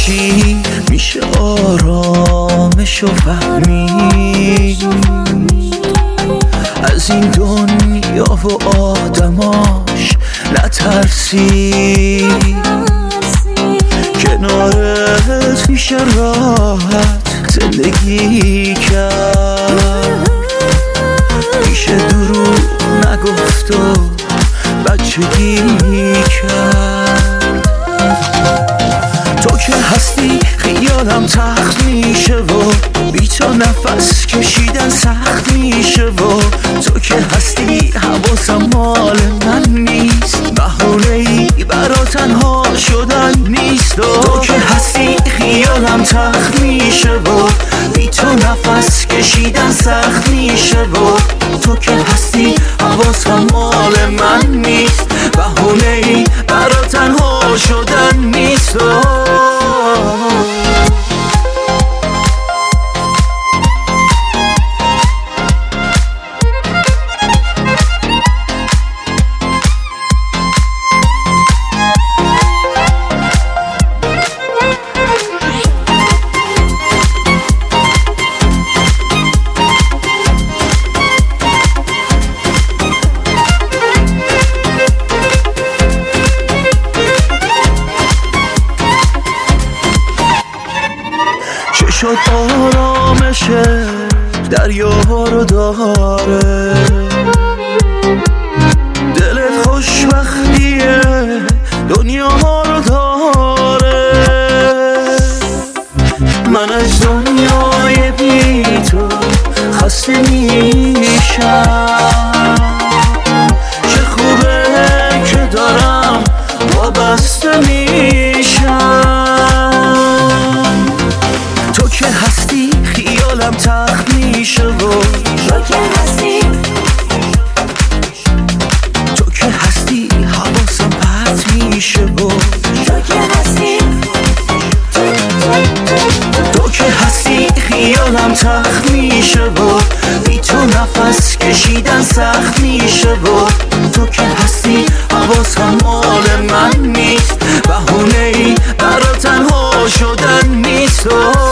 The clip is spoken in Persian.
باشی میشه آرامشو فهمید، از این دنیا و آدماش نترسی، کنارت میشه راحت زندگی کرد، میشه دروغ نگفت و بچگی کرد. تو که هستی خیالم تخت میشه و بی تو نفس کشیدن سخت میشه و تو که هستی حواسم مال من نیست، بهونه‌ای برا تنها شدن نیست. تو که هستی خیالم تخت میشه و بی تو نفس کشیدن سخت میشه و تو که هستی حواسم مال من نیست، بهونه‌ای برا تنها شدن نیست. چه شد آرامشه دریا رو داره، دلت خوشبختیه دنیا رو داره، من از دنیای بی تو خسته میشم، چه خوبه که دارم وابسته میشم. تو که هستی خیالم تخت میشه و تو که هستی، تو که هستی حواسم پرت میشه و تو که هستی، تو که هستی خیالم تخت میشه و بی تو نفس کشیدن سخت میشه و تو که هستی حواسم مال من نیست، بهونه‌ای برا تنها شدن نیست.